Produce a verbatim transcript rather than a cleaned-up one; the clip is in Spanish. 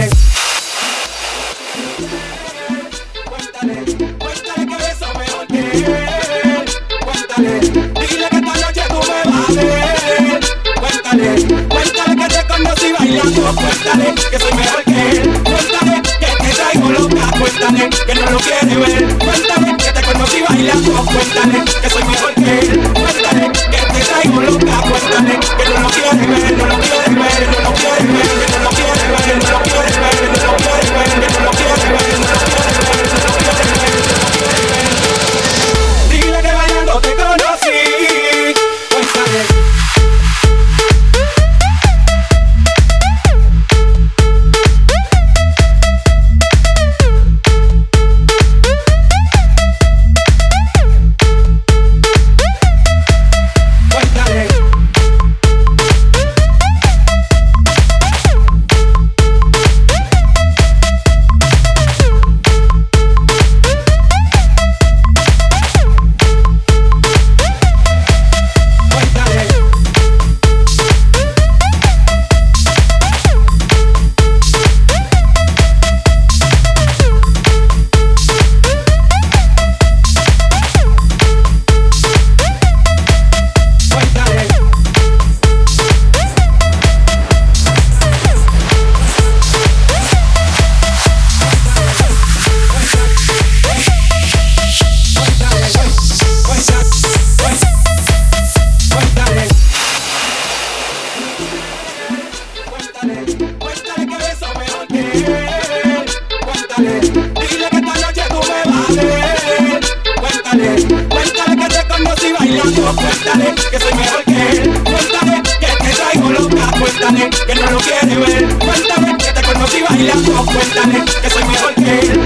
Cuéntale, cuéntale que beso mejor que él. Cuéntale, dile que esta noche tú me vas a ver. Cuéntale, cuéntale que te conocí bailando. Cuéntale que soy mejor que él. Cuéntale que te traigo loca. Cuéntale que no lo quiere ver. Cuéntale que te conocí bailando. Cuéntale que soy mejor que él. Cuéntale que te traigo loca. Cuéntale que no lo quiere ver, no lo quiere ver, no lo quiere ver, no lo quiere ver, no lo quiere ver, no lo quiere ver, no lo quiere ver, no lo quiere ver, no lo quiere ver, no lo quiere ver. Dile que bailando te conocí. Cuéntale. Cuéntale que beso mejor que él. Cuéntale, dile que esta noche tú me vas a ver. Cuéntale, cuéntale que te conocí bailando. Cuéntale que soy mejor que él. Cuéntale que te traigo loca. Cuéntale que no lo quiere ver. Cuéntale que te conocí bailando. Cuéntale que soy mejor que él.